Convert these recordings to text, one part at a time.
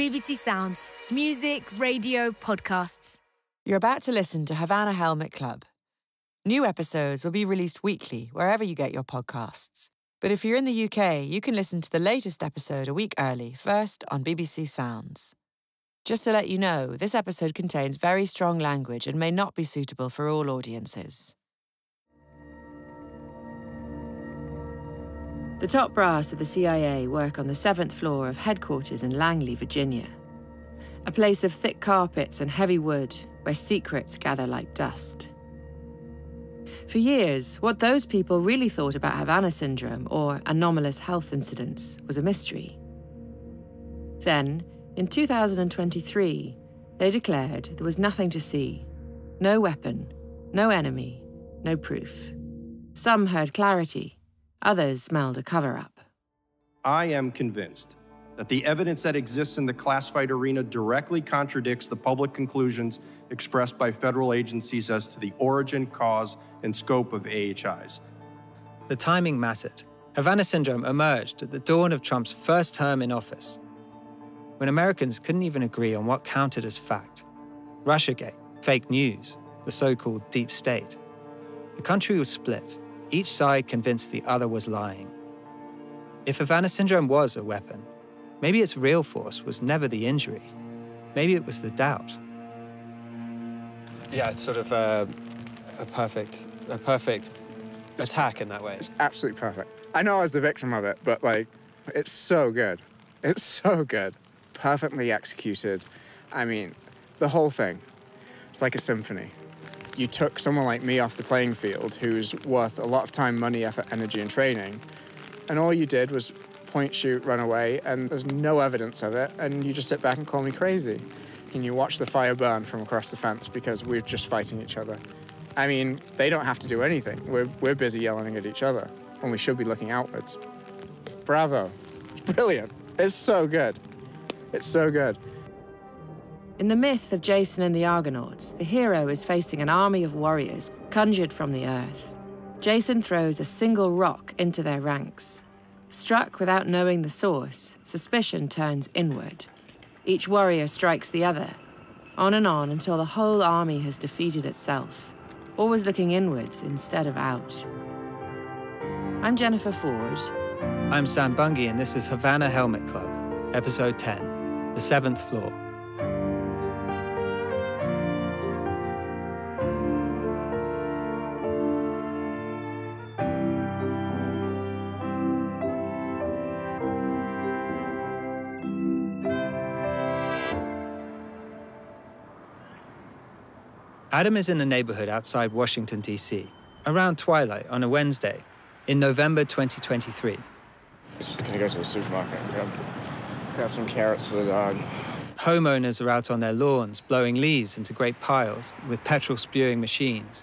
BBC Sounds. Music, radio, podcasts. You're about to listen to Havana Helmet Club. New episodes will be released weekly wherever you get your podcasts. But if you're in the UK, you can listen to the latest episode a week early, first on BBC Sounds. Just to let you know, this episode contains very strong language and may not be suitable for all audiences. The top brass of the CIA work on the 7th floor of headquarters in Langley, Virginia. A place of thick carpets and heavy wood where secrets gather like dust. For years, what those people really thought about Havana syndrome or anomalous health incidents was a mystery. Then, in 2023, they declared there was nothing to see. No weapon, no enemy, no proof. Some heard clarity, others smelled a cover-up. I am convinced that the evidence that exists in the classified arena directly contradicts the public conclusions expressed by federal agencies as to the origin, cause, and scope of AHIs. The timing mattered. Havana syndrome emerged at the dawn of Trump's first term in office, when Americans couldn't even agree on what counted as fact. Russiagate, fake news, the so-called deep state. The country was split, each side convinced the other was lying. If Havana syndrome was a weapon, maybe its real force was never the injury. Maybe it was the doubt. Yeah, it's sort of a perfect attack in that way. It's absolutely perfect. I know I was the victim of it, but it's so good. It's so good. Perfectly executed. I mean, the whole thing. It's like a symphony. You took someone like me off the playing field who's worth a lot of time, money, effort, energy, and training, and all you did was point, shoot, run away, and there's no evidence of it, and you just sit back and call me crazy. And you watch the fire burn from across the fence because we're just fighting each other. I mean, they don't have to do anything. We're busy yelling at each other when we should be looking outwards. Bravo. Brilliant. It's so good. It's so good. In the myth of Jason and the Argonauts, the hero is facing an army of warriors conjured from the earth. Jason throws a single rock into their ranks. Struck without knowing the source, suspicion turns inward. Each warrior strikes the other, on and on until the whole army has defeated itself, always looking inwards instead of out. I'm Jennifer Ford. I'm Sam Bungay, and this is Havana Helmet Club, Episode 10, The 7th Floor. Adam is in a neighborhood outside Washington, D.C., around twilight on a Wednesday in November 2023. Just gonna go to the supermarket and grab some carrots for the dog. Homeowners are out on their lawns, blowing leaves into great piles with petrol-spewing machines.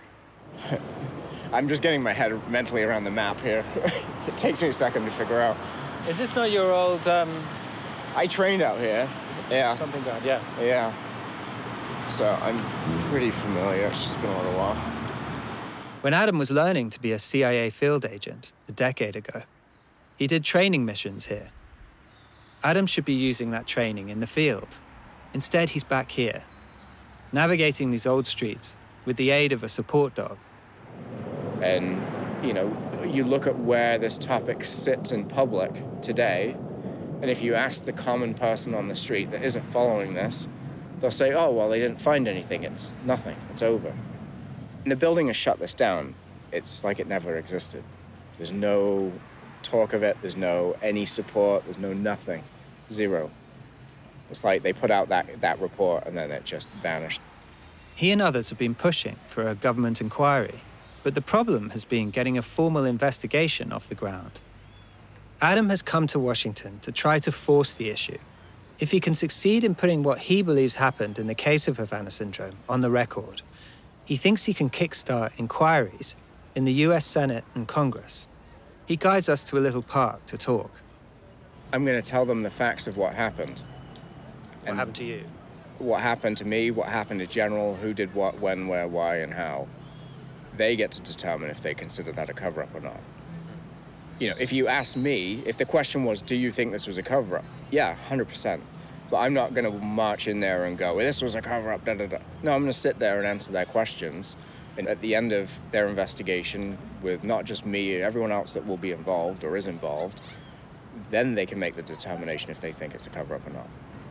I'm just getting my head mentally around the map here. It takes me a second to figure out. Is this not your old... I trained out here. Yeah. Something bad, yeah. Yeah. So I'm pretty familiar. It's just been a little while. When Adam was learning to be a CIA field agent a decade ago, he did training missions here. Adam should be using that training in the field. Instead, he's back here, navigating these old streets with the aid of a support dog. And, you look at where this topic sits in public today, and if you ask the common person on the street that isn't following this, they'll say, oh, well, they didn't find anything. It's nothing. It's over. And the building has shut this down. It's like it never existed. There's no talk of it. There's no any support. There's no nothing. Zero. It's like they put out that report and then it just vanished. He and others have been pushing for a government inquiry, but the problem has been getting a formal investigation off the ground. Adam has come to Washington to try to force the issue. If he can succeed in putting what he believes happened in the case of Havana syndrome on the record, he thinks he can kickstart inquiries in the US Senate and Congress. He guides us to a little park to talk. I'm going to tell them the facts of what happened. What happened to you? What happened to me, what happened to General, who did what, when, where, why, and how. They get to determine if they consider that a cover-up or not. If you ask me, if the question was, do you think this was a cover-up? Yeah, 100%. But I'm not going to march in there and go, well, this was a cover-up, da-da-da. No, I'm going to sit there and answer their questions. And at the end of their investigation, with not just me, everyone else that will be involved or is involved, then they can make the determination if they think it's a cover-up or not.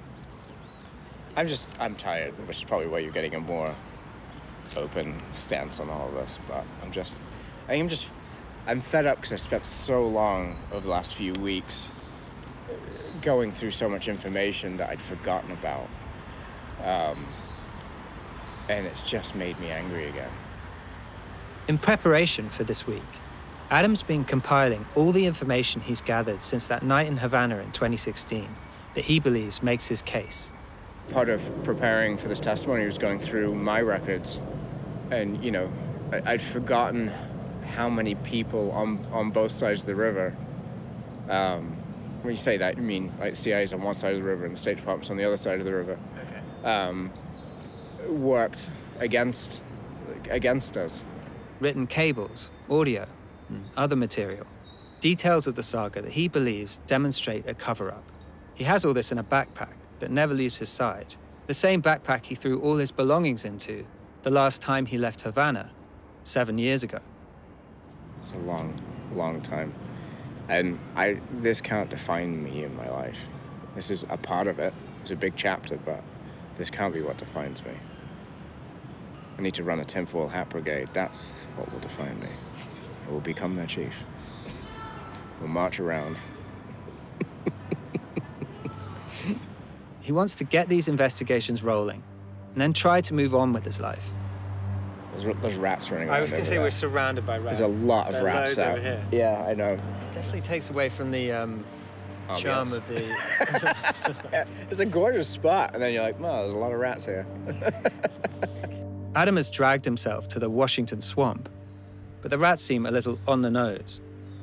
I'm tired, which is probably why you're getting a more open stance on all of this. But I'm fed up because I spent so long over the last few weeks going through so much information that I'd forgotten about. And it's just made me angry again. In preparation for this week, Adam's been compiling all the information he's gathered since that night in Havana in 2016 that he believes makes his case. Part of preparing for this testimony was going through my records. And, I'd forgotten how many people on both sides of the river, when you say that, you mean like CIA's on one side of the river and the State Department's on the other side of the river, worked against us. Written cables, audio, and other material. Details of the saga that he believes demonstrate a cover-up. He has all this in a backpack that never leaves his side. The same backpack he threw all his belongings into the last time he left Havana, 7 years ago. It's a long, long time. And this can't define me in my life. This is a part of it. It's a big chapter, but this can't be what defines me. I need to run a tinfoil hat brigade. That's what will define me. I will become their chief. We'll march around. He wants to get these investigations rolling and then try to move on with his life. There's rats running around. I was going to say we're surrounded by rats. There's a lot of rats out. Over here. Yeah, I know. It definitely takes away from the charm of the... Yeah, it's a gorgeous spot. And then you're like, wow, there's a lot of rats here. Adam has dragged himself to the Washington swamp, but the rats seem a little on the nose.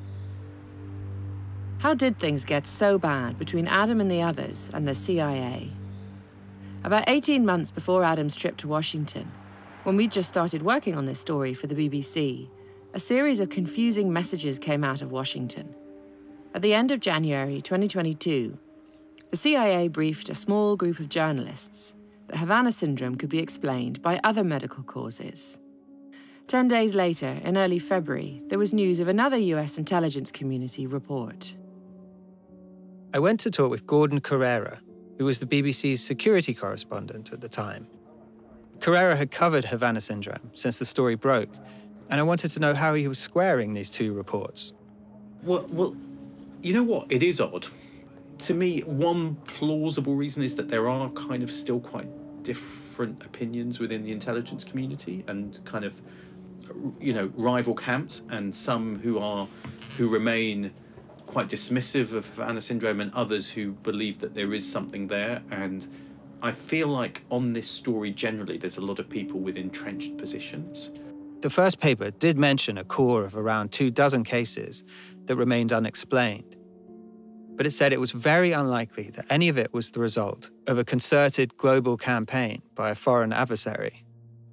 How did things get so bad between Adam and the others and the CIA? About 18 months before Adam's trip to Washington, when we'd just started working on this story for the BBC, a series of confusing messages came out of Washington. At the end of January 2022, the CIA briefed a small group of journalists that Havana syndrome could be explained by other medical causes. 10 days later, in early February, there was news of another US intelligence community report. I went to talk with Gordon Carrera, who was the BBC's security correspondent at the time. Carrera had covered Havana syndrome since the story broke, and I wanted to know how he was squaring these two reports. Well, you know what? It is odd. To me, one plausible reason is that there are kind of still quite different opinions within the intelligence community and kind of, rival camps, and some who remain quite dismissive of Havana syndrome and others who believe that there is something there. And I feel like on this story generally, there's a lot of people with entrenched positions. The first paper did mention a core of around 24 cases that remained unexplained. But it said it was very unlikely that any of it was the result of a concerted global campaign by a foreign adversary.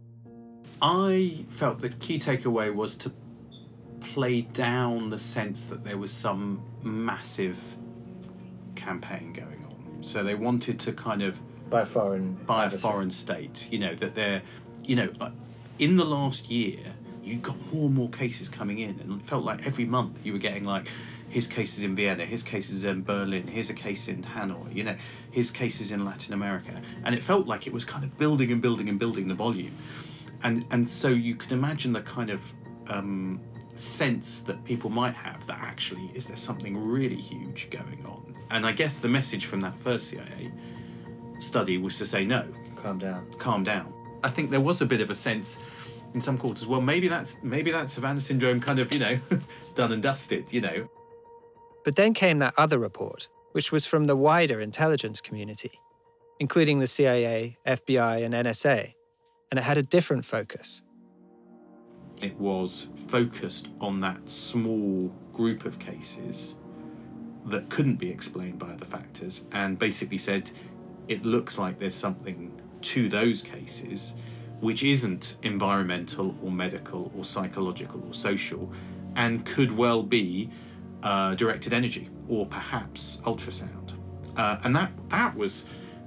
I felt the key takeaway was to play down the sense that there was some massive campaign going on. So they wanted to kind of... By a foreign state, that they're, in the last year, you got more and more cases coming in, and it felt like every month you were getting like, his cases in Vienna, his cases in Berlin, here's a case in Hanoi, his cases in Latin America. And it felt like it was kind of building and building and building the volume. And so you can imagine the kind of sense that people might have that actually, is there something really huge going on? And I guess the message from that first CIA study was to say, no. Calm down. I think there was a bit of a sense in some quarters, well, maybe that's Havana syndrome kind of, done and dusted, But then came that other report, which was from the wider intelligence community, including the CIA, FBI, and NSA, and it had a different focus. It was focused on that small group of cases that couldn't be explained by other factors, and basically said, it looks like there's something to those cases which isn't environmental or medical or psychological or social, and could well be directed energy or perhaps ultrasound. And that was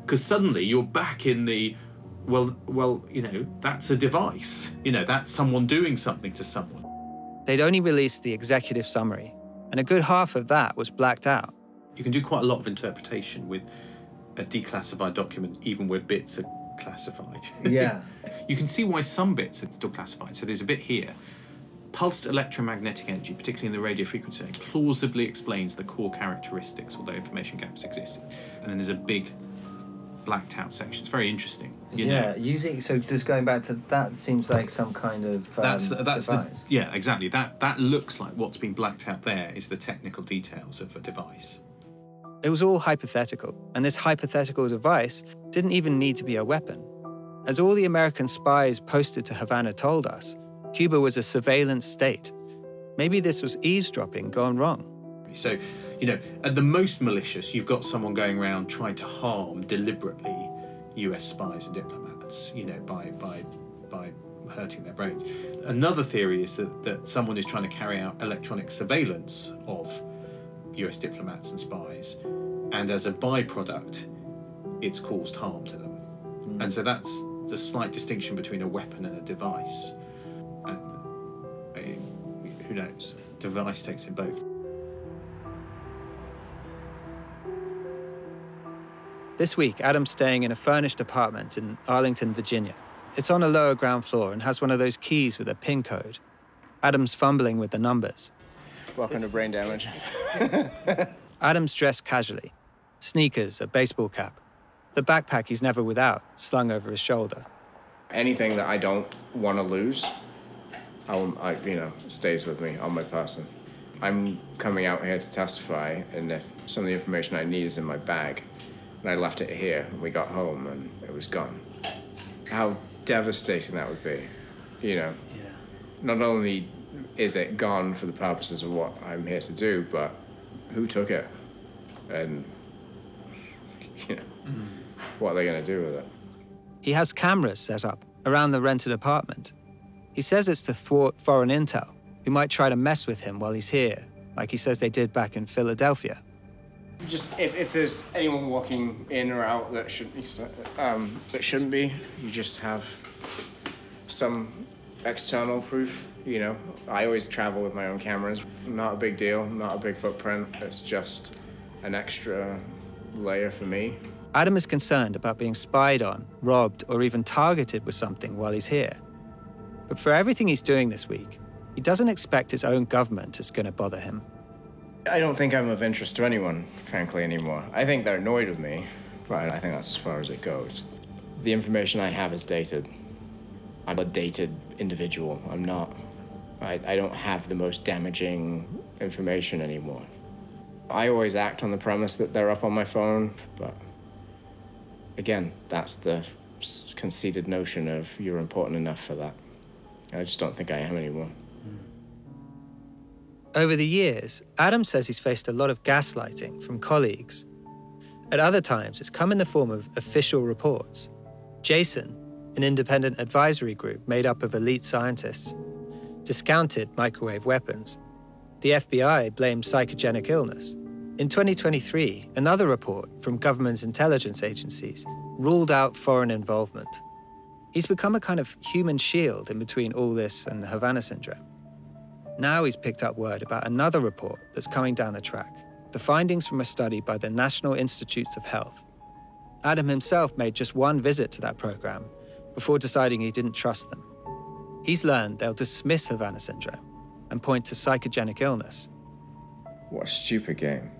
Because suddenly you're back in the, well, that's a device. That's someone doing something to someone. They'd only released the executive summary, and a good half of that was blacked out. You can do quite a lot of interpretation with a declassified document, even where bits are classified. Yeah. You can see why some bits are still classified. So there's a bit here. Pulsed electromagnetic energy, particularly in the radio frequency, plausibly explains the core characteristics, although information gaps exist. And then there's a big blacked out section. It's very interesting. Just going back to that, seems like some kind of that's device. Exactly. That looks like what's been blacked out there is the technical details of a device. It was all hypothetical, and this hypothetical device didn't even need to be a weapon. As all the American spies posted to Havana told us, Cuba was a surveillance state. Maybe this was eavesdropping gone wrong. So, at the most malicious, you've got someone going around trying to harm deliberately US spies and diplomats, by hurting their brains. Another theory is that someone is trying to carry out electronic surveillance of US diplomats and spies, and as a byproduct, it's caused harm to them. And so that's the slight distinction between a weapon and a device. And who knows? Device takes in both. This week, Adam's staying in a furnished apartment in Arlington, Virginia. It's on a lower ground floor and has one of those keys with a PIN code. Adam's fumbling with the numbers. Welcome to Brain Damage. Adam's dressed casually. Sneakers, a baseball cap. The backpack he's never without, slung over his shoulder. Anything that I don't want to lose, stays with me on my person. I'm coming out here to testify, and if some of the information I need is in my bag, and I left it here, and we got home, and it was gone. How devastating that would be, Yeah. Not only is it gone for the purposes of what I'm here to do, but who took it? And, what are they going to do with it? He has cameras set up around the rented apartment. He says it's to thwart foreign intel, who might try to mess with him while he's here, like he says they did back in Philadelphia. Just if there's anyone walking in or out that shouldn't be, you just have some external proof. I always travel with my own cameras. Not a big deal, not a big footprint. It's just an extra layer for me. Adam is concerned about being spied on, robbed, or even targeted with something while he's here. But for everything he's doing this week, he doesn't expect his own government is going to bother him. I don't think I'm of interest to anyone, frankly, anymore. I think they're annoyed with me, but I think that's as far as it goes. The information I have is dated. I'm a dated individual. I'm not. I don't have the most damaging information anymore. I always act on the premise that they're up on my phone, but again, that's the conceited notion of you're important enough for that. I just don't think I am anymore. Over the years, Adam says he's faced a lot of gaslighting from colleagues. At other times, it's come in the form of official reports. Jason, an independent advisory group made up of elite scientists, discounted microwave weapons. The FBI blamed psychogenic illness. In 2023, another report from government intelligence agencies ruled out foreign involvement. He's become a kind of human shield in between all this and Havana syndrome. Now he's picked up word about another report that's coming down the track, the findings from a study by the National Institutes of Health. Adam himself made just one visit to that program before deciding he didn't trust them. He's learned they'll dismiss Havana syndrome and point to psychogenic illness. What a stupid game.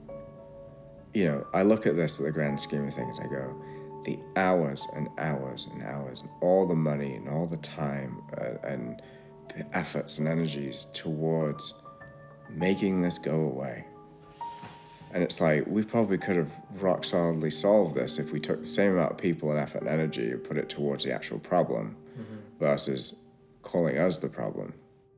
I look at this at the grand scheme of things, I go, the hours and hours and hours and all the money and all the time and efforts and energies towards making this go away. And it's like, we probably could have rock solidly solved this if we took the same amount of people and effort and energy and put it towards the actual problem versus calling us the problem.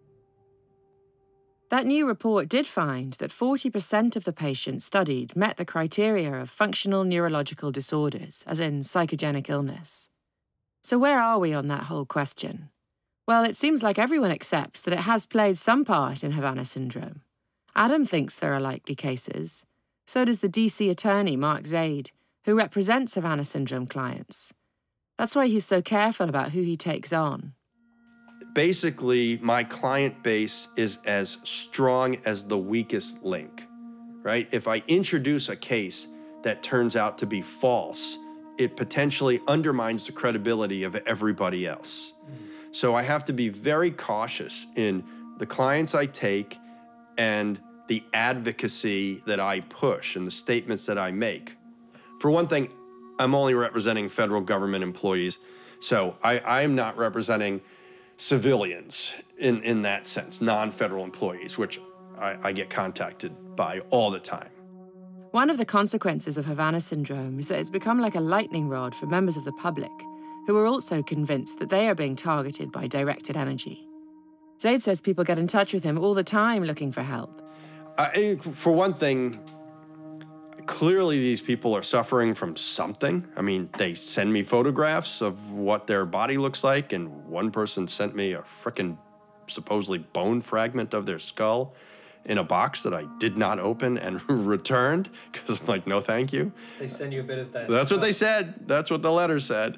That new report did find that 40% of the patients studied met the criteria of functional neurological disorders, as in psychogenic illness. So where are we on that whole question? Well, it seems like everyone accepts that it has played some part in Havana syndrome. Adam thinks there are likely cases. So does the DC attorney, Mark Zaid, who represents Havana Syndrome clients. That's why he's so careful about who he takes on. Basically, my client base is as strong as the weakest link, right? If I introduce a case that turns out to be false, it potentially undermines the credibility of everybody else. So I have to be very cautious in the clients I take and the advocacy that I push and the statements that I make. For one thing, I'm only representing federal government employees, so I am not representing civilians in that sense, non-federal employees, which I get contacted by all the time. One of the consequences of Havana Syndrome is that it's become like a lightning rod for members of the public, who are also convinced that they are being targeted by directed energy. Zaid says people get in touch with him all the time looking for help. For one thing, clearly these people are suffering from something. I mean, they send me photographs of what their body looks like, and one person sent me a frickin' supposedly bone fragment of their skull in a box that I did not open and returned, because I'm like, no, thank you. They send you a bit of that. That's what they said. That's what the letter said.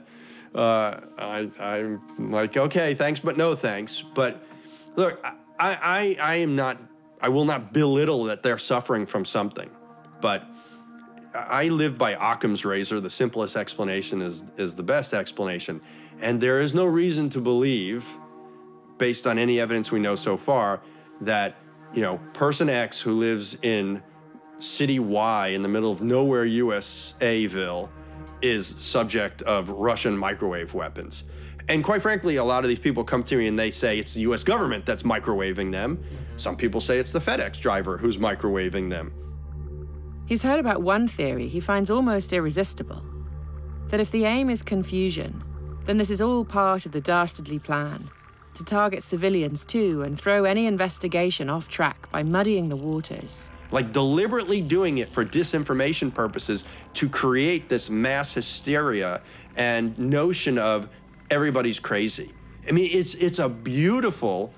I'm like, okay, thanks, but no thanks. But look, I will not belittle that they're suffering from something, but I live by Occam's razor. The simplest explanation is the best explanation. And there is no reason to believe, based on any evidence we know so far, that, you know, person X who lives in city Y in the middle of nowhere, USAville, is subject of Russian microwave weapons. And quite frankly, a lot of these people come to me and they say it's the US government that's microwaving them. Some people say it's the FedEx driver who's microwaving them. He's heard about one theory he finds almost irresistible, that if the aim is confusion, then this is all part of the dastardly plan to target civilians too and throw any investigation off track by muddying the waters. Like deliberately doing it for disinformation purposes to create this mass hysteria and notion of everybody's crazy. I mean, it's a beautiful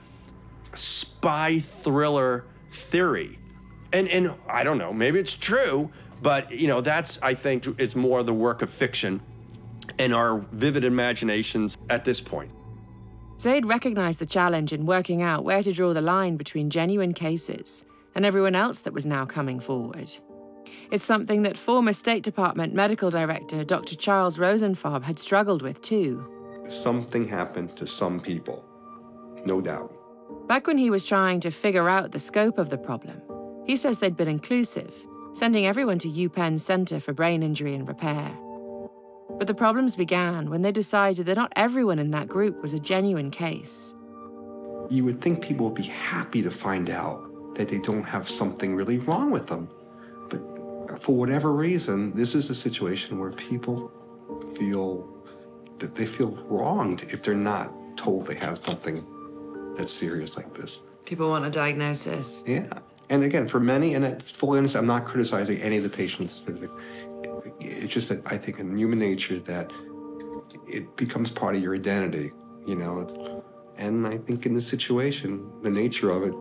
spy thriller theory. And I don't know, maybe it's true, but you know, that's, I think, it's more the work of fiction and our vivid imaginations at this point. Zaid recognized the challenge in working out where to draw the line between genuine cases and everyone else that was now coming forward. It's something that former State Department Medical Director Dr. Charles Rosenfarb had struggled with too. Something happened to some people, no doubt. Back when he was trying to figure out the scope of the problem, he says they'd been inclusive, sending everyone to UPenn's Center for Brain Injury and Repair. But the problems began when they decided that not everyone in that group was a genuine case. You would think people would be happy to find out that they don't have something really wrong with them. But for whatever reason, this is a situation where people feel that they feel wronged if they're not told they have something that's serious like this. People want a diagnosis. Yeah. And again, for many, and I fully understand, I'm not criticizing any of the patients. It's just that I think in human nature that it becomes part of your identity, you know. And I think in this situation, the nature of it,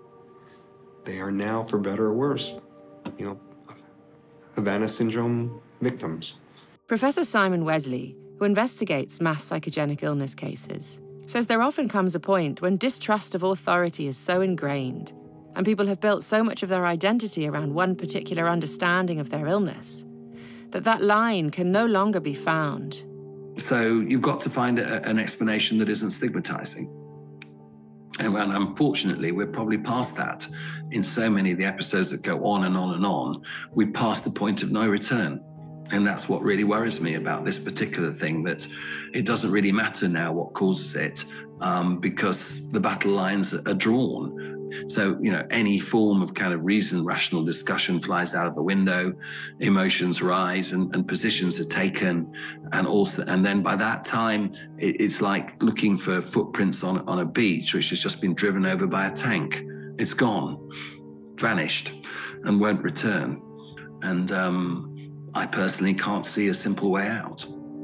they are now, for better or worse, you know, Havana Syndrome victims. Professor Simon Wesley, who investigates mass psychogenic illness cases, says there often comes a point when distrust of authority is so ingrained and people have built so much of their identity around one particular understanding of their illness that line can no longer be found. So you've got to find an explanation that isn't stigmatizing. And unfortunately, we're probably past that. In so many of the episodes that go on and on and on, we've passed the point of no return. And that's what really worries me about this particular thing, that it doesn't really matter now what causes it, because the battle lines are drawn. So, you know, any form of kind of reasoned, rational discussion flies out of the window, emotions rise and positions are taken. And then by that time, it's like looking for footprints on a beach which has just been driven over by a tank. It's gone, vanished, and won't return. And I personally can't see a simple way out.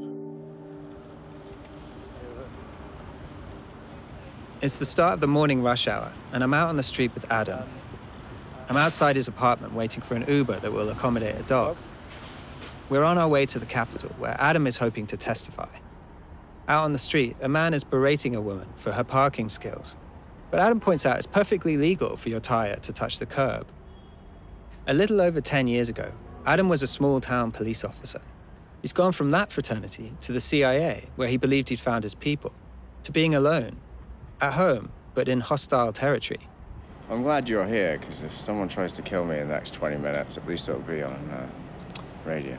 It's the start of the morning rush hour, and I'm out on the street with Adam. I'm outside his apartment waiting for an Uber that will accommodate a dog. We're on our way to the Capitol, where Adam is hoping to testify. Out on the street, a man is berating a woman for her parking skills. But Adam points out it's perfectly legal for your tire to touch the curb. A little over 10 years ago, Adam was a small-town police officer. He's gone from that fraternity to the CIA, where he believed he'd found his people, to being alone, at home, but in hostile territory. I'm glad you're here, because if someone tries to kill me in the next 20 minutes, at least it'll be on radio.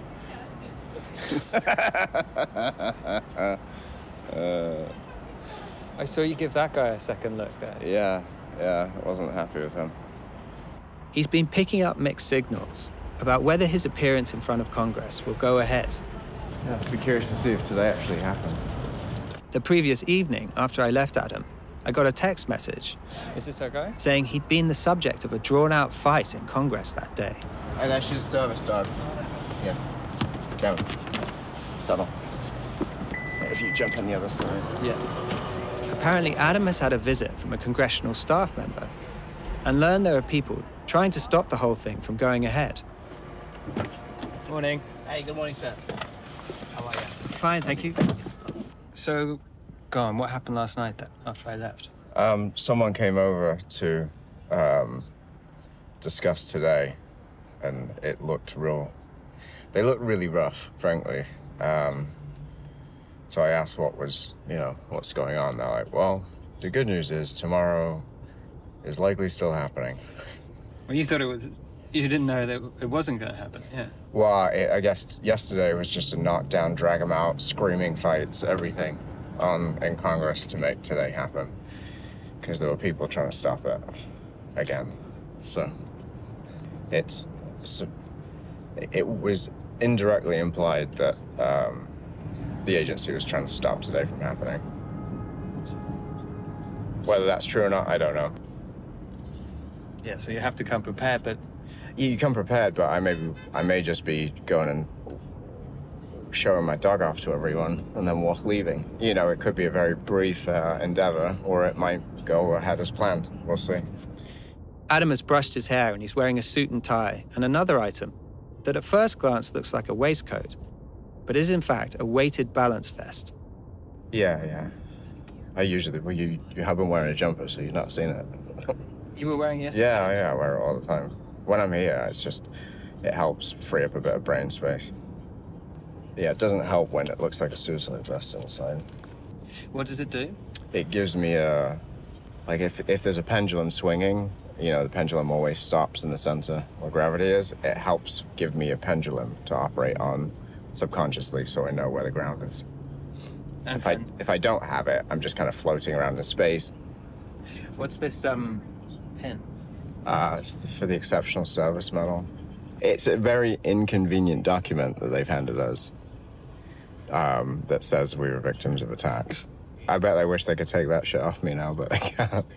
I saw you give that guy a second look there. Yeah, I wasn't happy with him. He's been picking up mixed signals about whether his appearance in front of Congress will go ahead. Yeah, I'd be curious to see if today actually happened. The previous evening, after I left Adam, I got a text message. Is this our guy? Saying he'd been the subject of a drawn-out fight in Congress that day. Hey, that's your service dog. Yeah. Don't. Subtle. If you jump on the other side. Yeah. Apparently, Adam has had a visit from a congressional staff member and learned there are people trying to stop the whole thing from going ahead. Morning. Hey, good morning, sir. How are you? Fine, thank you. So, go on, what happened last night then, after I left? Someone came over to discuss today, and they looked really rough, frankly. So I asked what's going on. They're like, well, the good news is tomorrow is likely still happening. Well, you didn't know that it wasn't going to happen, yeah. Well, I guess yesterday was just a knockdown, drag 'em out, screaming fights, everything in Congress to make today happen. Because there were people trying to stop it again. So it was indirectly implied that the agency was trying to stop today from happening. Whether that's true or not, I don't know. Yeah, so you have to come prepared, but... You come prepared, but I may just be going and showing my dog off to everyone and then leaving. You know, it could be a very brief endeavor, or it might go ahead as planned. We'll see. Adam has brushed his hair and he's wearing a suit and tie and another item that at first glance looks like a waistcoat, but is in fact a weighted balance vest. Yeah. I usually, you have been wearing a jumper, so you've not seen it. You were wearing it yesterday? Yeah, I wear it all the time. When I'm here, it helps free up a bit of brain space. Yeah, it doesn't help when it looks like a suicide vest on the side. What does it do? It gives me if there's a pendulum swinging, you know, the pendulum always stops in the center where gravity is. It helps give me a pendulum to operate on subconsciously so I know where the ground is. Okay. If I don't have it, I'm just kind of floating around in space. What's this, pin? It's for the Exceptional Service Medal. It's a very inconvenient document that they've handed us that says we were victims of attacks. I bet I wish they could take that shit off me now, but they can't.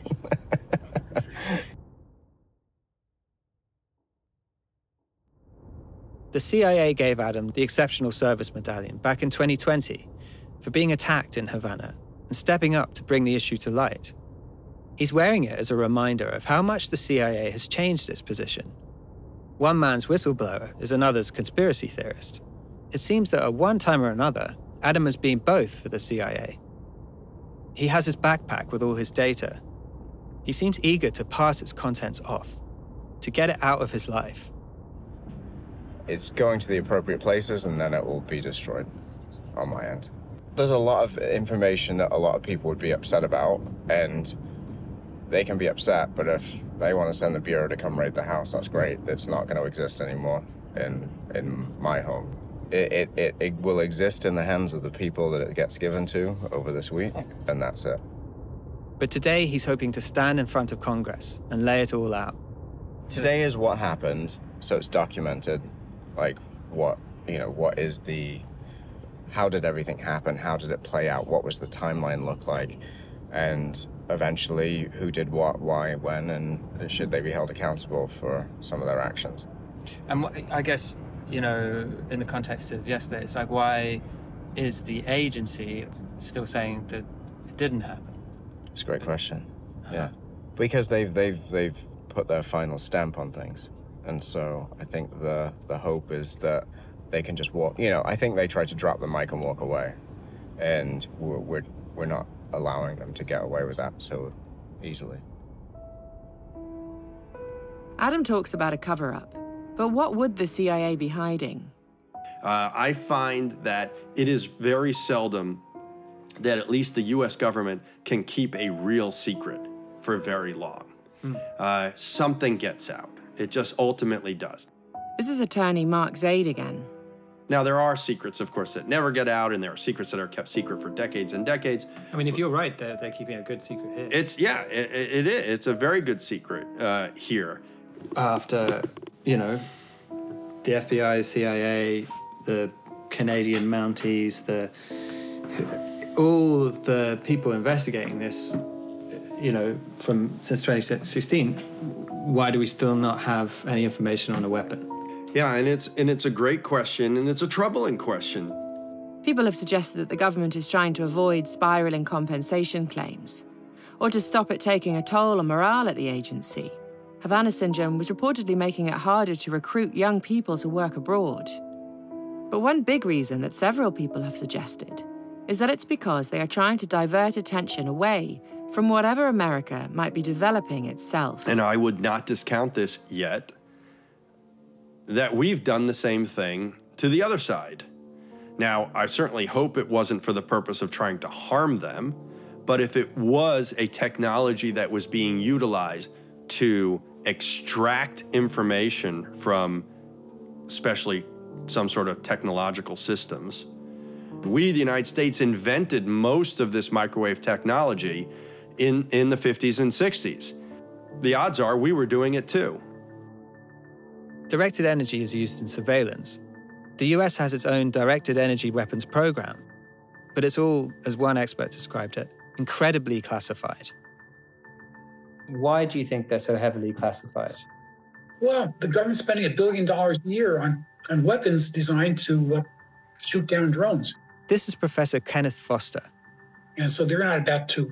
The CIA gave Adam the Exceptional Service Medallion back in 2020 for being attacked in Havana and stepping up to bring the issue to light. He's wearing it as a reminder of how much the CIA has changed its position. One man's whistleblower is another's conspiracy theorist. It seems that at one time or another, Adam has been both for the CIA. He has his backpack with all his data. He seems eager to pass its contents off, to get it out of his life. It's going to the appropriate places and then it will be destroyed on my end. There's a lot of information that a lot of people would be upset about, and they can be upset, but if they want to send the Bureau to come raid the house, that's great. It's not going to exist anymore in my home. It will exist in the hands of the people that it gets given to over this week, and that's it. But today he's hoping to stand in front of Congress and lay it all out. Today is what happened, so it's documented. Like, how did everything happen? How did it play out? What was the timeline look like? And eventually, who did what, why, when, and should they be held accountable for some of their actions? And I guess, in the context of yesterday, it's like, why is the agency still saying that it didn't happen? It's a great question. Yeah, because they've put their final stamp on things, and so I think the hope is that they can just walk. I think they try to drop the mic and walk away, and we're not allowing them to get away with that so easily. Adam talks about a cover-up, but what would the CIA be hiding? I find that it is very seldom that at least the U.S. government can keep a real secret for very long. Something gets out. It just ultimately does. This is attorney Mark Zaid again. Now, there are secrets, of course, that never get out, and there are secrets that are kept secret for decades and decades. I mean, if you're right, they're keeping a good secret here. It is. It's a very good secret here. After, the FBI, CIA, the Canadian Mounties, all the people investigating this, since 2016, why do we still not have any information on a weapon? Yeah, and it's a great question, and it's a troubling question. People have suggested that the government is trying to avoid spiraling compensation claims, or to stop it taking a toll on morale at the agency. Havana syndrome was reportedly making it harder to recruit young people to work abroad. But one big reason that several people have suggested is that it's because they are trying to divert attention away from whatever America might be developing itself. And I would not discount this yet, that we've done the same thing to the other side. Now, I certainly hope it wasn't for the purpose of trying to harm them, but if it was a technology that was being utilized to extract information from especially some sort of technological systems, we, the United States, invented most of this microwave technology in the 50s and 60s. The odds are we were doing it too. Directed energy is used in surveillance. The US has its own directed energy weapons program, but it's all, as one expert described it, incredibly classified. Why do you think they're so heavily classified? Well, the government's spending $1 billion a year on weapons designed to shoot down drones. This is Professor Kenneth Foster. And so they're not about to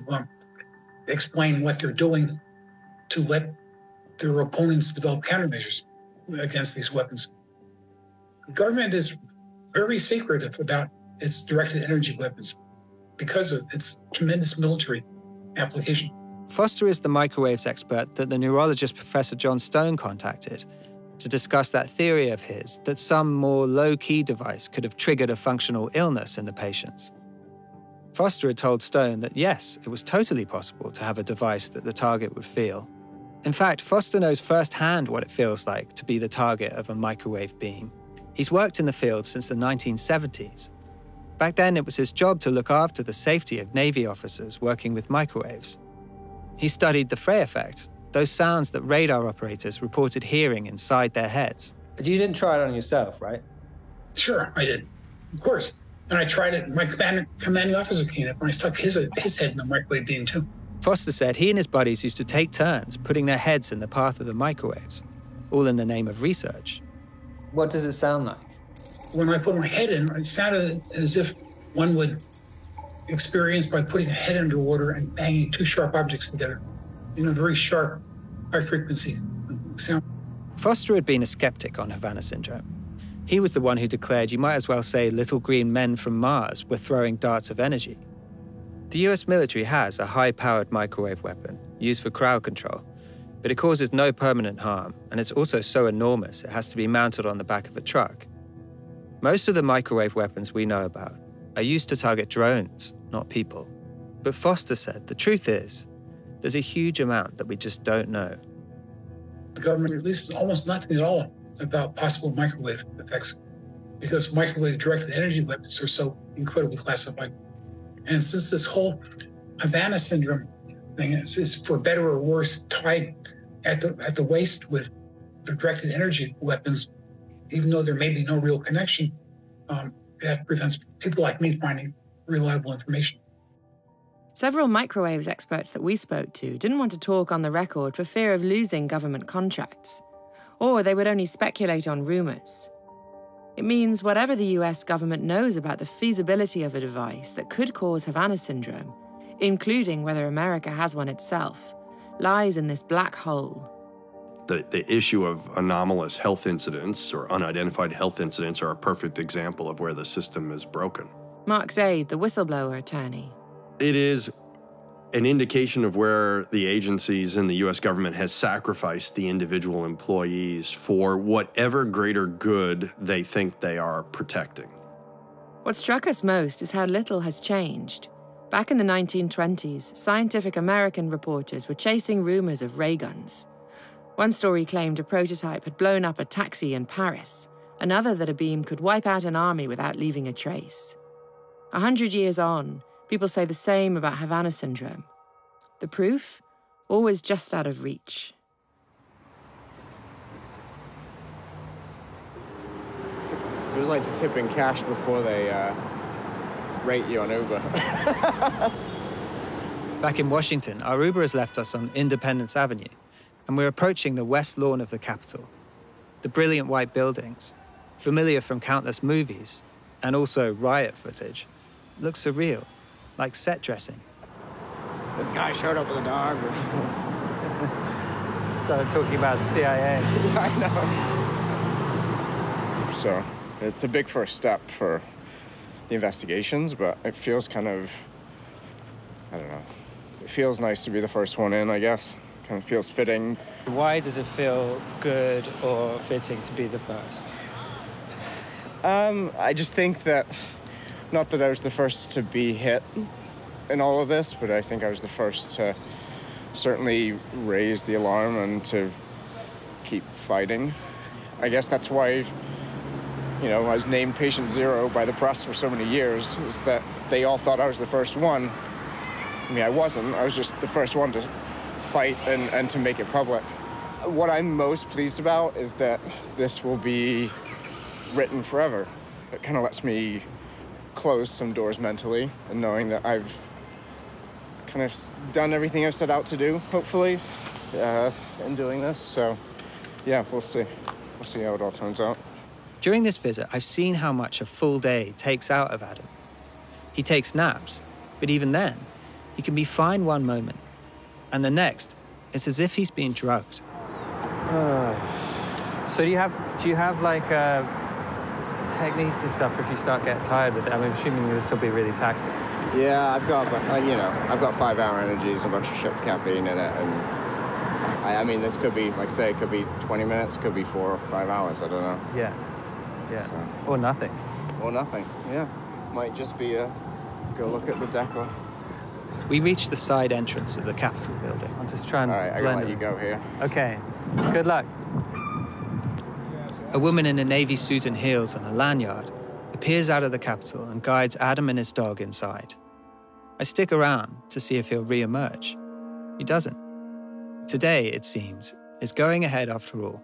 explain what they're doing to let their opponents develop countermeasures against these weapons. The government is very secretive about its directed energy weapons because of its tremendous military application. Foster is the microwaves expert that the neurologist Professor John Stone contacted to discuss that theory of his that some more low-key device could have triggered a functional illness in the patients. Foster had told Stone that yes, it was totally possible to have a device that the target would feel. In fact, Foster knows firsthand what it feels like to be the target of a microwave beam. He's worked in the field since the 1970s. Back then, it was his job to look after the safety of Navy officers working with microwaves. He studied the Frey effect, those sounds that radar operators reported hearing inside their heads. You didn't try it on yourself, right? Sure, I did. Of course. And I tried it. My commanding officer came up and I stuck his head in the microwave beam too. Foster said he and his buddies used to take turns putting their heads in the path of the microwaves, all in the name of research. What does it sound like? When I put my head in, it sounded as if one would experience by putting a head underwater and banging two sharp objects together in a very sharp, high-frequency sound. Foster had been a skeptic on Havana syndrome. He was the one who declared you might as well say little green men from Mars were throwing darts of energy. The US military has a high-powered microwave weapon used for crowd control, but it causes no permanent harm, and it's also so enormous it has to be mounted on the back of a truck. Most of the microwave weapons we know about are used to target drones, not people. But Foster said the truth is, there's a huge amount that we just don't know. The government releases almost nothing at all about possible microwave effects because microwave-directed energy weapons are so incredibly classified. And since this whole Havana syndrome thing is for better or worse tied at the waist with the directed energy weapons, even though there may be no real connection, that prevents people like me finding reliable information. Several microwaves experts that we spoke to didn't want to talk on the record for fear of losing government contracts, or they would only speculate on rumours. It means whatever the US government knows about the feasibility of a device that could cause Havana syndrome, including whether America has one itself, lies in this black hole. The issue of anomalous health incidents or unidentified health incidents are a perfect example of where the system is broken. Mark Zaid, the whistleblower attorney. It is an indication of where the agencies in the U.S. government has sacrificed the individual employees for whatever greater good they think they are protecting. What struck us most is how little has changed. Back in the 1920s, Scientific American reporters were chasing rumors of ray guns. One story claimed a prototype had blown up a taxi in Paris, another that a beam could wipe out an army without leaving a trace. 100 years on, people say the same about Havana syndrome. The proof? Always just out of reach. It was like to tip in cash before they rate you on Uber. Back in Washington, our Uber has left us on Independence Avenue, and we're approaching the west lawn of the Capitol. The brilliant white buildings, familiar from countless movies, and also riot footage, look surreal, like set dressing. This guy showed up with a dog. Started talking about CIA. I know. So, it's a big first step for the investigations, but it feels kind of, I don't know. It feels nice to be the first one in, I guess. Kind of feels fitting. Why does it feel good or fitting to be the first? I just think that, not that I was the first to be hit in all of this, but I think I was the first to certainly raise the alarm and to keep fighting. I guess that's why, you know, I was named Patient Zero by the press for so many years, is that they all thought I was the first one. I mean, I wasn't. I was just the first one to fight and to make it public. What I'm most pleased about is that this will be written forever. It kind of lets me close some doors mentally, and knowing that I've kind of done everything I've set out to do, hopefully, in doing this. So, yeah, we'll see. We'll see how it all turns out. During this visit, I've seen how much a full day takes out of Adam. He takes naps, but even then, he can be fine one moment, and the next, it's as if he's being drugged. So do you have like techniques and stuff if you start getting tired with it? I'm assuming this will be really taxing. Yeah, I've got 5-hour energies, a bunch of shipped caffeine in it, and I mean, this could be, like, say, it could be 20 minutes, could be 4 or 5 hours, I don't know. Yeah. So. Or nothing. Or nothing, yeah. Might just be go look at the decor. We reach the side entrance of the Capitol building. I'm just trying to All right, I gotta let you go here. Okay, good luck. A woman in a navy suit and heels on a lanyard appears out of the Capitol and guides Adam and his dog inside. I stick around to see if he'll re-emerge. He doesn't. Today, it seems, is going ahead after all.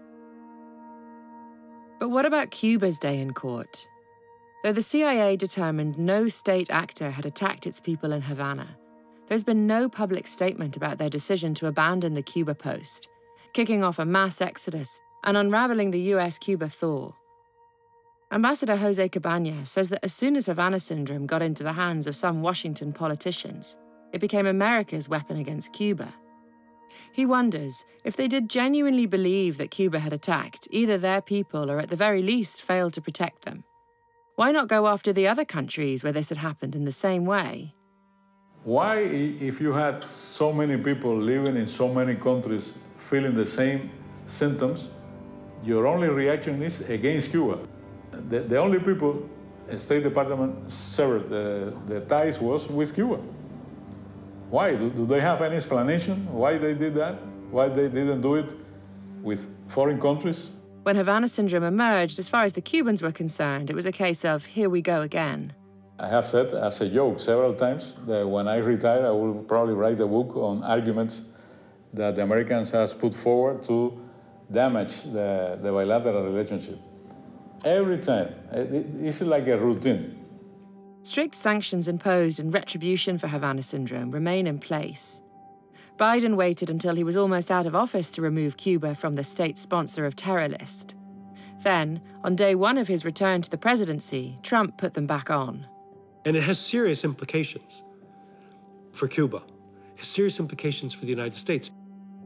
But what about Cuba's day in court? Though the CIA determined no state actor had attacked its people in Havana, there's been no public statement about their decision to abandon the Cuba post, kicking off a mass exodus and unraveling the US-Cuba thaw. Ambassador Jose Cabañas says that as soon as Havana syndrome got into the hands of some Washington politicians, it became America's weapon against Cuba. He wonders if they did genuinely believe that Cuba had attacked either their people or at the very least failed to protect them. Why not go after the other countries where this had happened in the same way? Why, if you had so many people living in so many countries feeling the same symptoms, your only reaction is against Cuba? The only people the State Department severed the ties was with Cuba. Why? Do they have any explanation why they did that? Why they didn't do it with foreign countries? When Havana syndrome emerged, as far as the Cubans were concerned, it was a case of, here we go again. I have said as a joke several times that when I retire, I will probably write a book on arguments that the Americans has put forward to damage the bilateral relationship. Every time. It's like a routine. Strict sanctions imposed in retribution for Havana syndrome remain in place. Biden waited until he was almost out of office to remove Cuba from the state sponsor of terror list. Then, on day one of his return to the presidency, Trump put them back on. And it has serious implications for Cuba. It has serious implications for the United States.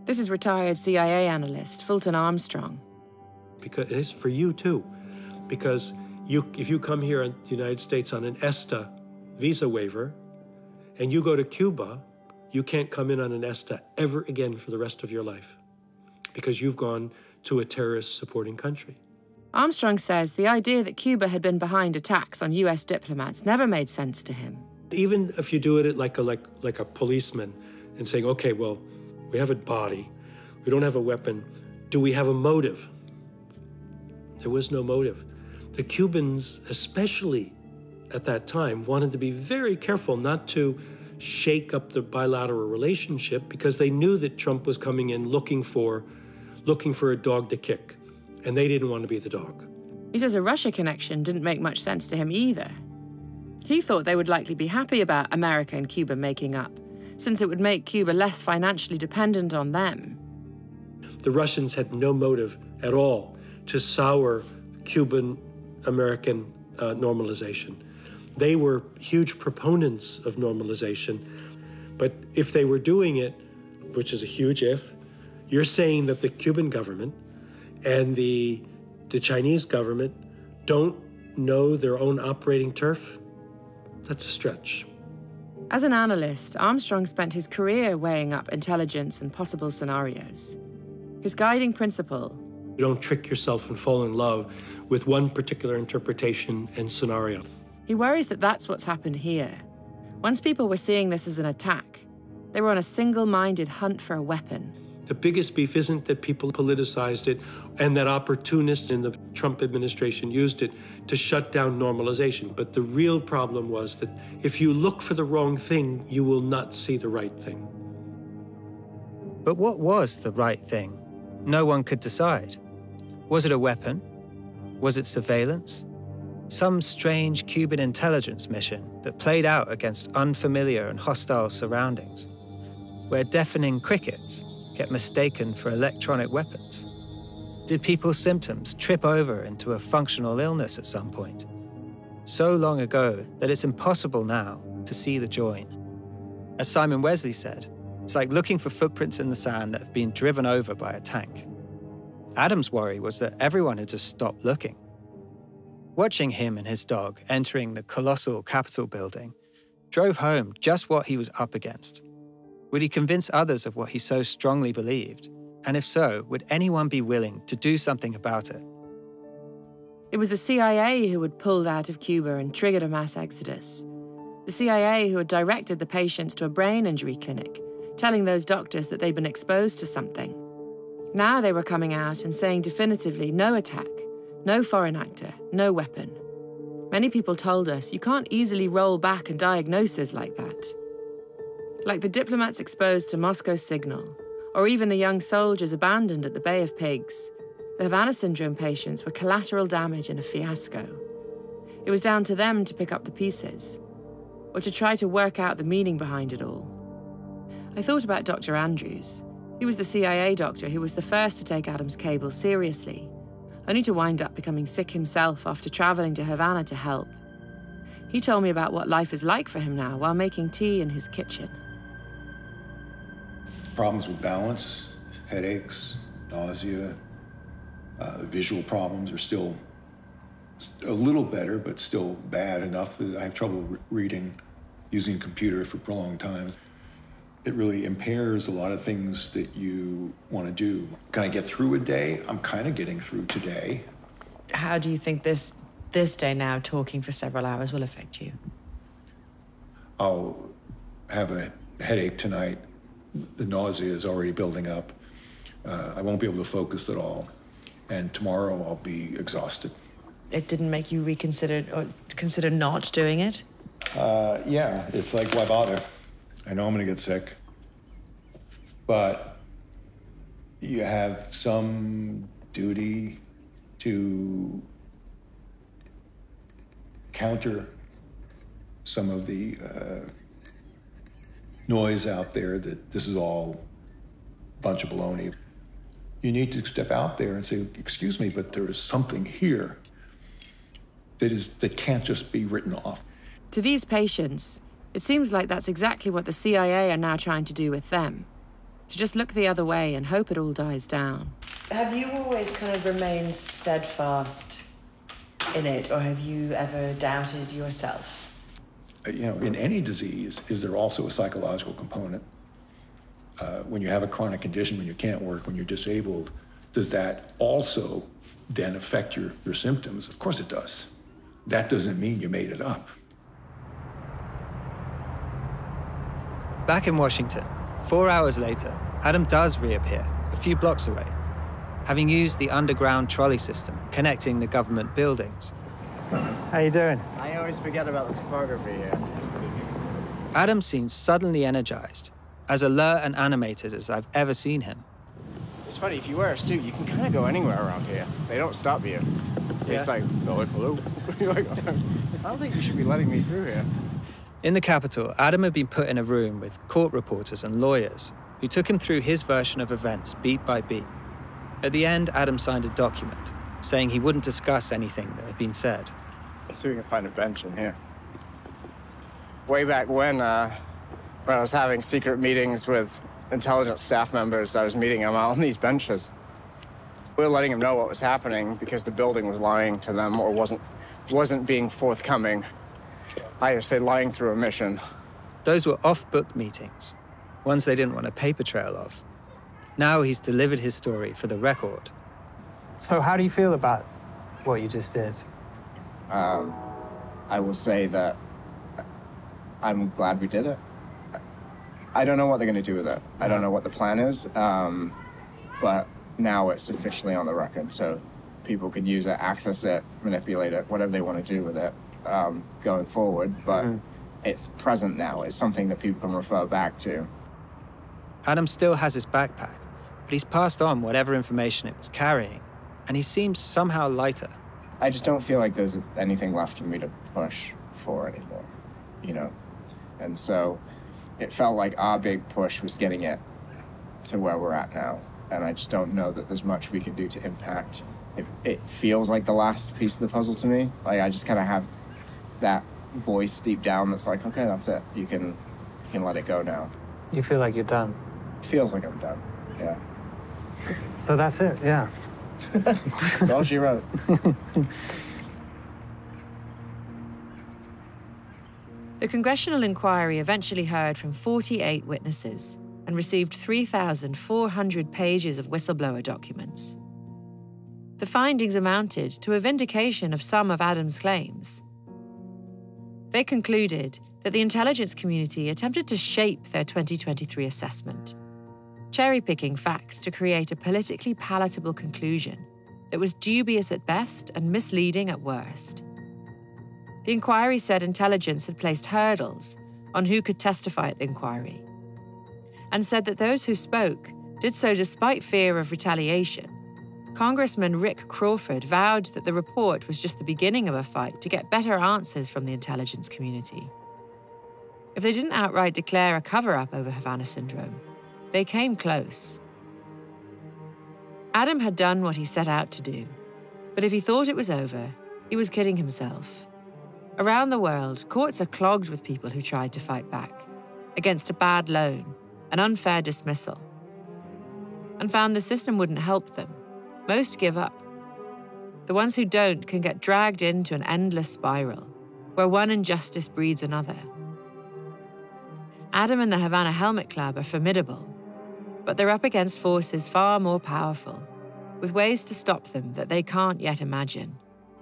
This is retired CIA analyst Fulton Armstrong. Because it is for you too, because if you come here in the United States on an ESTA visa waiver, and you go to Cuba, you can't come in on an ESTA ever again for the rest of your life, because you've gone to a terrorist-supporting country. Armstrong says the idea that Cuba had been behind attacks on US diplomats never made sense to him. Even if you do it like a policeman and saying, okay, well, we have a body, we don't have a weapon, do we have a motive? There was no motive. The Cubans, especially at that time, wanted to be very careful not to shake up the bilateral relationship because they knew that Trump was coming in looking for a dog to kick, and they didn't want to be the dog. He says a Russia connection didn't make much sense to him either. He thought they would likely be happy about America and Cuba making up, since it would make Cuba less financially dependent on them. The Russians had no motive at all to sour Cuban-American normalization. They were huge proponents of normalization, but if they were doing it, which is a huge if, you're saying that the Cuban government and the Chinese government don't know their own operating turf? That's a stretch. As an analyst, Armstrong spent his career weighing up intelligence and possible scenarios. His guiding principle: you don't trick yourself and fall in love with one particular interpretation and scenario. He worries that that's what's happened here. Once people were seeing this as an attack, they were on a single-minded hunt for a weapon. The biggest beef isn't that people politicized it and that opportunists in the Trump administration used it to shut down normalization. But the real problem was that if you look for the wrong thing, you will not see the right thing. But what was the right thing? No one could decide. Was it a weapon? Was it surveillance? Some strange Cuban intelligence mission that played out against unfamiliar and hostile surroundings, where deafening crickets get mistaken for electronic weapons? Did people's symptoms trip over into a functional illness at some point? So long ago that it's impossible now to see the join. As Simon Wesley said, it's like looking for footprints in the sand that have been driven over by a tank. Adam's worry was that everyone had just stopped looking. Watching him and his dog entering the colossal Capitol building drove home just what he was up against. Would he convince others of what he so strongly believed? And if so, would anyone be willing to do something about it? It was the CIA who had pulled out of Cuba and triggered a mass exodus. The CIA who had directed the patients to a brain injury clinic, telling those doctors that they'd been exposed to something. Now they were coming out and saying definitively no attack, no foreign actor, no weapon. Many people told us you can't easily roll back a diagnosis like that. Like the diplomats exposed to Moscow's signal, or even the young soldiers abandoned at the Bay of Pigs, the Havana syndrome patients were collateral damage in a fiasco. It was down to them to pick up the pieces, or to try to work out the meaning behind it all. I thought about Dr. Andrews. He was the CIA doctor who was the first to take Adam's cable seriously, only to wind up becoming sick himself after traveling to Havana to help. He told me about what life is like for him now while making tea in his kitchen. Problems with balance, headaches, nausea, visual problems are still a little better, but still bad enough that I have trouble reading using a computer for prolonged times. It really impairs a lot of things that you want to do. Can I get through a day? I'm kind of getting through today. How do you think this day now, talking for several hours, will affect you? I'll have a headache tonight. The nausea is already building up. I won't be able to focus at all. And tomorrow I'll be exhausted. It didn't make you reconsider or consider not doing it? Yeah, it's like, why bother? I know I'm gonna get sick, but you have some duty to counter some of the noise out there that this is all a bunch of baloney. You need to step out there and say, excuse me, but there is something here that can't just be written off. To these patients, it seems like that's exactly what the CIA are now trying to do with them. to just look the other way and hope it all dies down. Have you always kind of remained steadfast in it, or have you ever doubted yourself? In any disease, is there also a psychological component? When you have a chronic condition, when you can't work, when you're disabled, does that also then affect your symptoms? Of course it does. That doesn't mean you made it up. Back in Washington, 4 hours later, Adam does reappear a few blocks away, having used the underground trolley system connecting the government buildings. How you doing? I always forget about the topography here. Adam seems suddenly energized, as alert and animated as I've ever seen him. It's funny, if you wear a suit, you can kind of go anywhere around here. They don't stop you. It's like, they're like, hello. You're like, I don't think you should be letting me through here. In the Capitol, Adam had been put in a room with court reporters and lawyers who took him through his version of events beat by beat. At the end, Adam signed a document saying he wouldn't discuss anything that had been said. Let's see if we can find a bench in here. Way back when I was having secret meetings with intelligence staff members, I was meeting them out on these benches. We were letting them know what was happening because the building was lying to them or wasn't being forthcoming. I just say lying through omission. Those were off-book meetings, ones they didn't want a paper trail of. Now he's delivered his story for the record. So how do you feel about what you just did? I will say that I'm glad we did it. I don't know what they're going to do with it. I don't know what the plan is, but now it's officially on the record, so people can use it, access it, manipulate it, whatever they want to do with it going forward. But it's present now. It's something that people can refer back to. Adam still has his backpack, but he's passed on whatever information it was carrying, and he seems somehow lighter. I just don't feel like there's anything left for me to push for anymore, And so it felt like our big push was getting it to where we're at now. And I just don't know that there's much we can do to impact. It feels like the last piece of the puzzle to me. Like I just kind of have that voice deep down that's like, okay, that's it. You can let it go now. You feel like you're done? Feels like I'm done, yeah. So that's it, yeah. That's all she wrote. The congressional inquiry eventually heard from 48 witnesses and received 3,400 pages of whistleblower documents. The findings amounted to a vindication of some of Adam's claims. They concluded that the intelligence community attempted to shape their 2023 assessment, cherry-picking facts to create a politically palatable conclusion that was dubious at best and misleading at worst. The inquiry said intelligence had placed hurdles on who could testify at the inquiry, and said that those who spoke did so despite fear of retaliation. Congressman Rick Crawford vowed that the report was just the beginning of a fight to get better answers from the intelligence community. If they didn't outright declare a cover-up over Havana syndrome, they came close. Adam had done what he set out to do, but if he thought it was over, he was kidding himself. Around the world, courts are clogged with people who tried to fight back against a bad loan, an unfair dismissal, and found the system wouldn't help them. Most give up. The ones who don't can get dragged into an endless spiral, where one injustice breeds another. Adam and the Havana Helmet Club are formidable, but they're up against forces far more powerful, with ways to stop them that they can't yet imagine.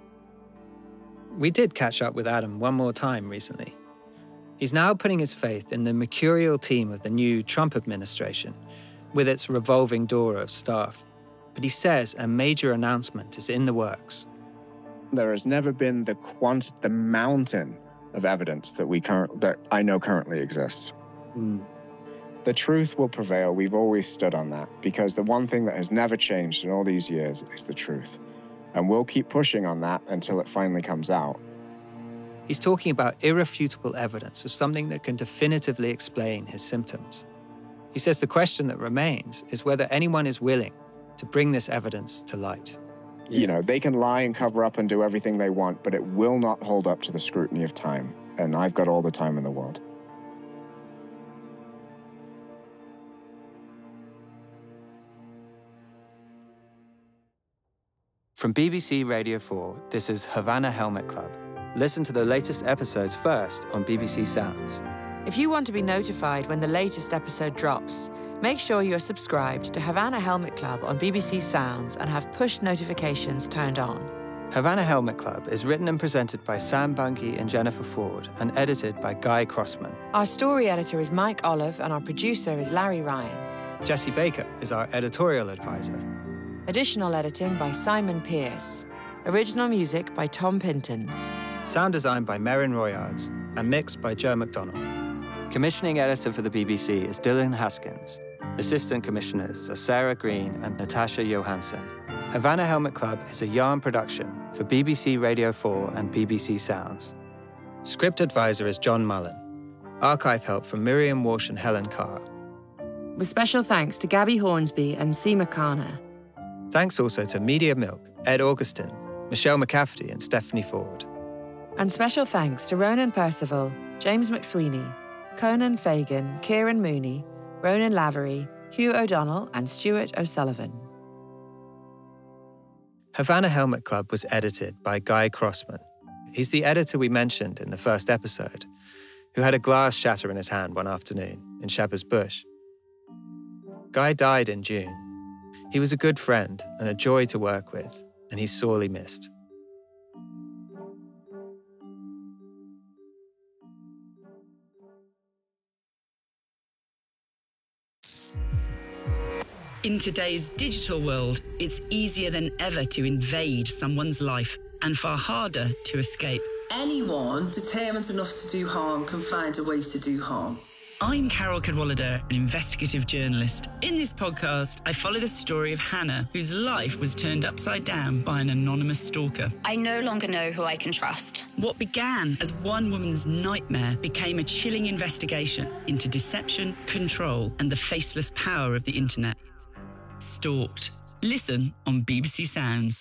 We did catch up with Adam one more time recently. He's now putting his faith in the mercurial team of the new Trump administration, with its revolving door of staff. But he says a major announcement is in the works. There has never been the mountain of evidence that I know currently exists. The truth will prevail. We've always stood on that, because the one thing that has never changed in all these years is the truth. And we'll keep pushing on that until it finally comes out. He's talking about irrefutable evidence of something that can definitively explain his symptoms. He says the question that remains is whether anyone is willing to bring this evidence to light. They can lie and cover up and do everything they want, but it will not hold up to the scrutiny of time. And I've got all the time in the world. From BBC Radio 4, this is Havana Helmet Club. Listen to the latest episodes first on BBC Sounds. If you want to be notified when the latest episode drops, make sure you're subscribed to Havana Helmet Club on BBC Sounds and have push notifications turned on. Havana Helmet Club is written and presented by Sam Bungie and Jennifer Ford and edited by Guy Crossman. Our story editor is Mike Olive and our producer is Larry Ryan. Jesse Baker is our editorial advisor. Additional editing by Simon Pearce. Original music by Tom Pintons. Sound design by Merrin Royards and mixed by Joe McDonnell. Commissioning editor for the BBC is Dylan Haskins. Assistant commissioners are Sarah Green and Natasha Johansson. Havana Helmet Club is a Yarn production for BBC Radio 4 and BBC Sounds. Script advisor is John Mullen. Archive help from Miriam Walsh and Helen Carr. With special thanks to Gabby Hornsby and Seema Khanna. Thanks also to Media Milk, Ed Augustin, Michelle McCafferty and Stephanie Ford. And special thanks to Ronan Percival, James McSweeney, Conan Fagan, Kieran Mooney, Ronan Lavery, Hugh O'Donnell and Stuart O'Sullivan. Havana Helmet Club was edited by Guy Crossman. He's the editor we mentioned in the first episode, who had a glass shatter in his hand one afternoon in Shepherd's Bush. Guy died in June. He was a good friend and a joy to work with, and he's sorely missed. In today's digital world, it's easier than ever to invade someone's life and far harder to escape. Anyone determined enough to do harm can find a way to do harm. I'm Carol Cadwallader, an investigative journalist. In this podcast, I follow the story of Hannah, whose life was turned upside down by an anonymous stalker. I no longer know who I can trust. What began as one woman's nightmare became a chilling investigation into deception, control, and the faceless power of the internet. Stalked. Listen on BBC Sounds.